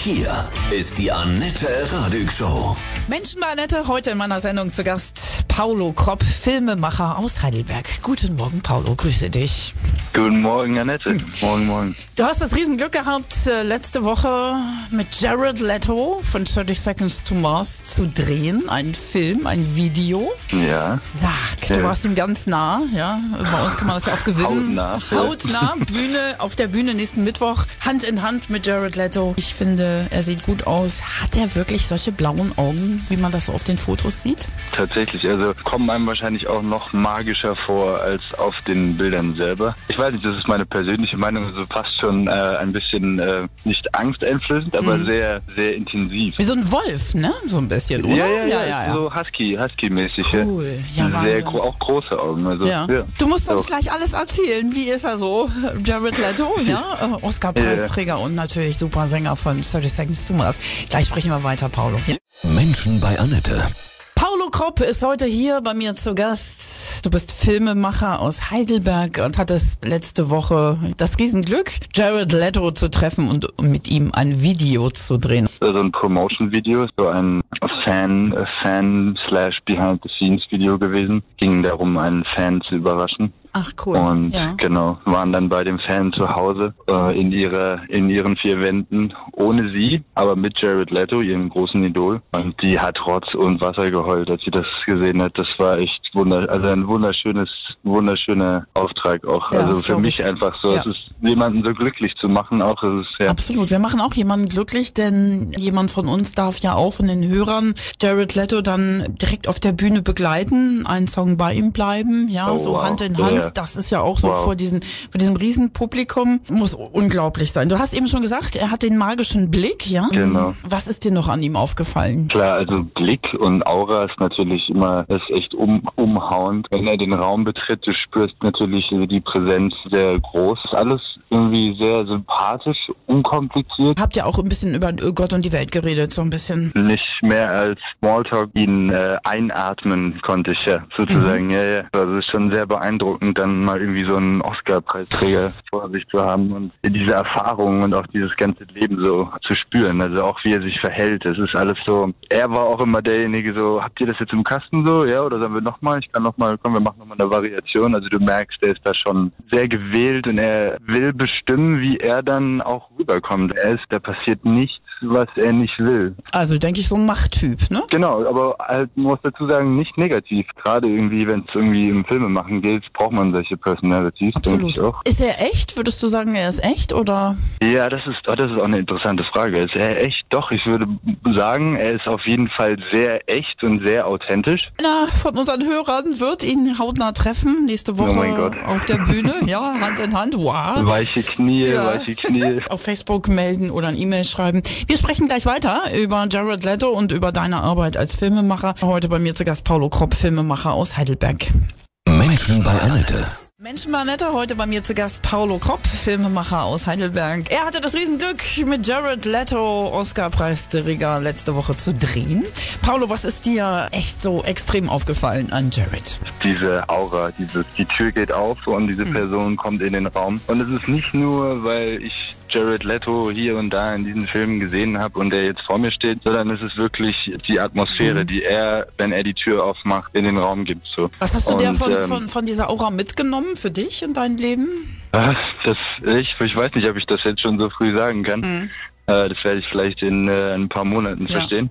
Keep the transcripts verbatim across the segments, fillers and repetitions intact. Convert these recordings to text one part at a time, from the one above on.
Hier ist die Annette Radig Show. Menschen bei Annette, heute in meiner Sendung zu Gast Paulo Kropp, Filmemacher aus Heidelberg. Guten Morgen, Paulo, grüße dich. Guten Morgen, Annette. Morgen, morgen. Du hast das Riesenglück gehabt, letzte Woche mit Jared Leto von thirty Seconds to Mars zu drehen. Ein Film, ein Video. Ja. Sag, ja. du warst ihm ganz nah, ja. Bei uns kann man das ja auch gewinnen. Hautnah. Hautnah, Bühne, auf der Bühne nächsten Mittwoch, Hand in Hand mit Jared Leto. Ich finde, er sieht gut aus. Hat er wirklich solche blauen Augen, wie man das so auf den Fotos sieht? Tatsächlich, also kommen einem wahrscheinlich auch noch magischer vor als auf den Bildern selber. Ich weiß nicht, das ist meine persönliche Meinung, also fast schon äh, ein bisschen, äh, nicht angsteinflößend, aber mhm. sehr, sehr intensiv. Wie so ein Wolf, ne? So ein bisschen, oder? Ja, ja, ja, ja, ja. So Husky, Husky-mäßig. Cool, ja, sehr gro- auch große Augen. Also, ja. Ja. Du musst uns so. gleich alles erzählen. Wie ist er so? Jared Leto, ja, Oscar-Preisträger ja. und natürlich super Sänger von thirty Seconds to Mars. Gleich sprechen wir weiter, Paulo. Ja. Menschen bei Annette. Paulo Kropp ist heute hier bei mir zu Gast. Du bist Filmemacher aus Heidelberg und hattest letzte Woche das Riesenglück, Jared Leto zu treffen und mit ihm ein Video zu drehen. So ein Promotion-Video, so ein Fan, Fan slash Behind-the-Scenes-Video gewesen. Ging darum, einen Fan zu überraschen. Ach cool. Und ja. genau, waren dann bei dem Fan zu Hause äh, in ihrer in ihren vier Wänden ohne sie, aber mit Jared Leto, ihrem großen Idol. Und die hat Rotz und Wasser geheult, als sie das gesehen hat. Das war echt wunder, also ein wunderschönes, wunderschöner Auftrag auch. Ja, also für mich ich. einfach so, ja. es ist jemanden so glücklich zu machen, auch es ist ja. Absolut, wir machen auch jemanden glücklich, denn jemand von uns darf ja auch von den Hörern Jared Leto dann direkt auf der Bühne begleiten, einen Song bei ihm bleiben, ja, oh, so wow. Hand in Hand. Ja. Das ist ja auch so wow. vor diesem, vor diesem Riesenpublikum. Muss unglaublich sein. Du hast eben schon gesagt, er hat den magischen Blick, ja? Genau. Was ist dir noch an ihm aufgefallen? Klar, also Blick und Aura ist natürlich immer, ist echt um, umhauend. Wenn er den Raum betritt, du spürst natürlich die Präsenz sehr groß. Alles irgendwie sehr sympathisch, unkompliziert. Habt ihr auch ein bisschen über Gott und die Welt geredet, so ein bisschen? Nicht mehr als Smalltalk, ihn äh, einatmen konnte ich ja, sozusagen. Mhm. Ja, ja. Also es ist schon sehr beeindruckend, dann mal irgendwie so einen Oscar-Preisträger vor sich zu haben und diese Erfahrungen und auch dieses ganze Leben so zu spüren. Also auch wie er sich verhält. Es ist alles so, er war auch immer derjenige so, habt ihr das jetzt im Kasten so? Ja, oder sagen wir nochmal? Ich kann nochmal, komm, wir machen nochmal eine Variation. Also du merkst, der ist da schon sehr gewählt und er will bestimmen, wie er dann auch rüberkommt. Er ist, da passiert nichts, was er nicht will. Also denke ich, so ein Machttyp, ne? Genau, aber halt, muss dazu sagen, nicht negativ. Gerade irgendwie, wenn es irgendwie im Filmemachen geht, braucht man solche Personalities. Absolut. Auch. Ist er echt? Würdest du sagen, er ist echt oder? Ja, das ist, das ist auch eine interessante Frage. Ist er echt? Doch, ich würde sagen, er ist auf jeden Fall sehr echt und sehr authentisch. Einer von unseren Hörern wird ihn hautnah treffen, nächste Woche oh mein Gott. auf der Bühne. Ja, Hand in Hand. Wow. Weiche Knie, ja. weiche Knie. Auf Facebook melden oder ein E-Mail schreiben. Wir sprechen gleich weiter über Jared Leto und über deine Arbeit als Filmemacher. Heute bei mir zu Gast Paulo Kropp, Filmemacher aus Heidelberg. Menschen bei Annette. Menschen bei Annette, heute bei mir zu Gast Paulo Kropp, Filmemacher aus Heidelberg. Er hatte das Riesenglück, mit Jared Leto, Oscar-Preisträger, letzte Woche zu drehen. Paulo, was ist dir echt so extrem aufgefallen an Jared? Diese Aura, dieses, die Tür geht auf und diese Person mhm. kommt in den Raum. Und es ist nicht nur, weil ich Jared Leto hier und da in diesen Filmen gesehen habe und der jetzt vor mir steht, sondern es ist wirklich die Atmosphäre, mhm. die er, wenn er die Tür aufmacht, in den Raum gibt. So. Was hast du und, dir von, ähm, von, von dieser Aura mitgenommen für dich in dein Leben? Das, ich, ich weiß nicht, ob ich das jetzt schon so früh sagen kann. Mhm. Äh, das werde ich vielleicht in äh, ein paar Monaten ja. verstehen.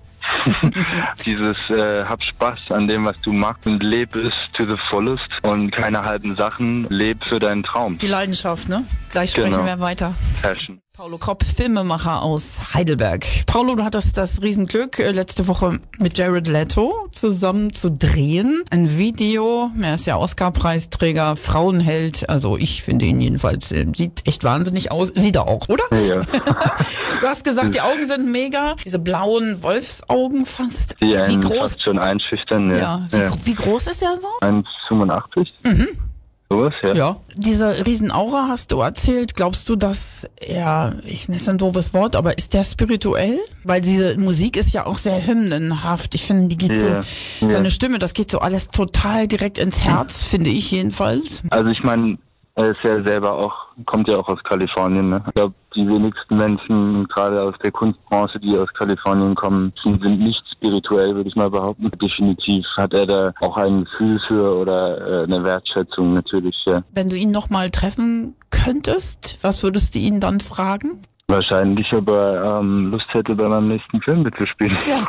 Dieses äh, hab Spaß an dem, was du machst und leb es to the fullest und keine halben Sachen, leb für deinen Traum. Die Leidenschaft, ne? Gleich sprechen genau. wir weiter. Passion. Paulo Kropp, Filmemacher aus Heidelberg. Paulo, du hattest das Riesenglück, letzte Woche mit Jared Leto zusammen zu drehen. Ein Video, er ist ja Oscar-Preisträger, Frauenheld, also ich finde ihn jedenfalls, sieht echt wahnsinnig aus. Sieht er auch, oder? Ja. Du hast gesagt, die Augen sind mega, diese blauen Wolfsaugen fast. Die wie groß? Fast schon einschüchtern, ja. ja. Wie, ja. wie groß ist er so? eins Komma fünfundachtzig. Mhm. Sowas, ja. ja. Diese Riesenaura hast du erzählt. Glaubst du, dass er, ich weiß ein doofes Wort, aber ist der spirituell? Weil diese Musik ist ja auch sehr hymnenhaft. Ich finde, die geht yeah. so, seine yeah. Stimme, das geht so alles total direkt ins Herz, finde ich jedenfalls. Also ich meine, er ist ja selber auch, kommt ja auch aus Kalifornien. Ne? Ich glaube, die wenigsten Menschen, gerade aus der Kunstbranche, die aus Kalifornien kommen, sind nicht spirituell, würde ich mal behaupten. Definitiv hat er da auch ein Gefühl für oder äh, eine Wertschätzung natürlich. Ja. Wenn du ihn nochmal treffen könntest, was würdest du ihn dann fragen? Wahrscheinlich, ob er ähm, Lust hätte, bei meinem nächsten Film mitzuspielen. Ja.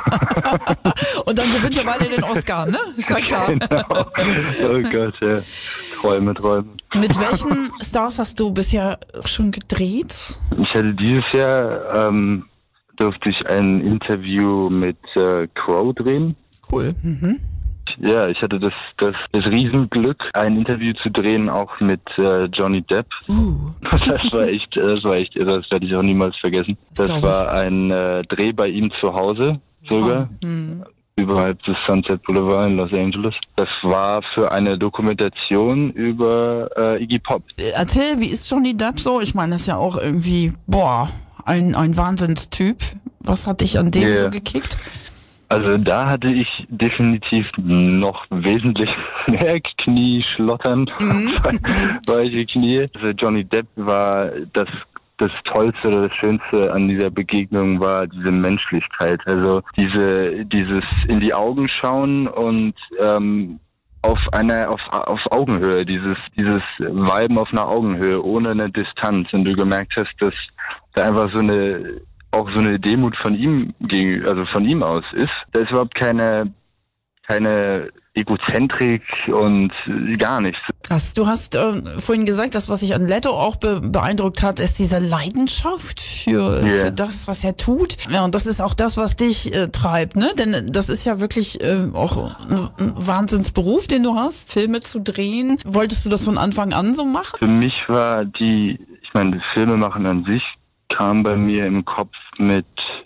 Und dann gewinnt ihr beide den Oscar, ne? Ist ja klar. Genau. Oh Gott, ja. Träume, Träume. Mit welchen Stars hast du bisher schon gedreht? Ich hatte dieses Jahr, ähm, durfte ich ein Interview mit äh, Crow drehen. Cool. Mhm. Ja, ich hatte das, das, das Riesenglück, ein Interview zu drehen, auch mit äh, Johnny Depp. Uh. Das war echt, das war echt irre, das werde ich auch niemals vergessen. Das Das war ein äh, Dreh bei ihm zu Hause sogar, Oh. Mhm. überhalb des Sunset Boulevard in Los Angeles. Das war für eine Dokumentation über äh, Iggy Pop. Erzähl, wie ist Johnny Depp so? Ich meine, das ist ja auch irgendwie, boah, ein, ein Wahnsinnstyp. Was hat dich an dem Yeah. so gekickt? Also da hatte ich definitiv noch wesentlich mehr Knieschlottern, Mhm. weiche Knie. Also Johnny Depp war das das Tollste oder das Schönste an dieser Begegnung war diese Menschlichkeit. Also diese dieses in die Augen schauen und ähm, auf einer auf auf Augenhöhe, dieses dieses Viben auf einer Augenhöhe ohne eine Distanz. Und du gemerkt hast, dass da einfach so eine auch so eine Demut von ihm gegen, also von ihm aus ist. Da ist überhaupt keine, keine Egozentrik und gar nichts. Krass, du hast äh, vorhin gesagt, das, was sich an Leto auch be beeindruckt hat, ist diese Leidenschaft für, Yeah. für das, was er tut. Ja, und das ist auch das, was dich äh, treibt, ne? Denn das ist ja wirklich äh, auch ein, ein Wahnsinnsberuf, den du hast, Filme zu drehen. Wolltest du das von Anfang an so machen? Für mich war die, ich meine, Filme machen an sich kam bei mir im Kopf mit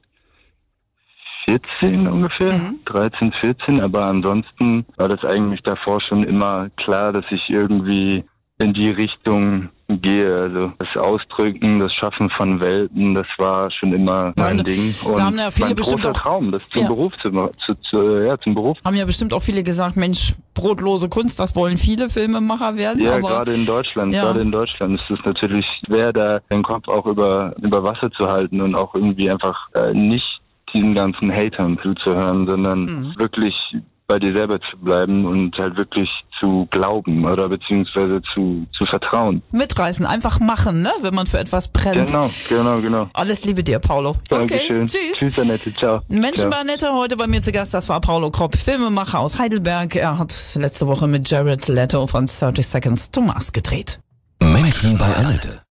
vierzehn ungefähr, Mhm. dreizehn, vierzehn, aber ansonsten war das eigentlich davor schon immer klar, dass ich irgendwie in die Richtung gehe. Also das Ausdrücken, das Schaffen von Welten, das war schon immer Da mein haben- Ding. da Und haben ja viele mein bestimmt großer auch- Traum, das zum Ja. Beruf zu, ma- zu, zu, ja, zum Beruf. Haben ja bestimmt auch viele gesagt, Mensch, brotlose Kunst, das wollen viele Filmemacher werden. Ja, aber gerade in Deutschland, Ja. gerade in Deutschland ist es natürlich schwer, da den Kopf auch über, über Wasser zu halten und auch irgendwie einfach äh, nicht diesen ganzen Hatern zuzuhören, sondern Mhm. wirklich bei dir selber zu bleiben und halt wirklich zu glauben oder beziehungsweise zu, zu vertrauen. mitreißen, einfach machen, ne? Wenn man für etwas brennt. Genau, genau, genau. Alles Liebe dir, Paulo. Dankeschön. Okay, tschüss. Tschüss, Annette. Ciao. Menschen Ciao. bei Annette heute bei mir zu Gast, das war Paulo Kropp, Filmemacher aus Heidelberg. Er hat letzte Woche mit Jared Leto von thirty Seconds to Mars gedreht. Menschen bei Annette.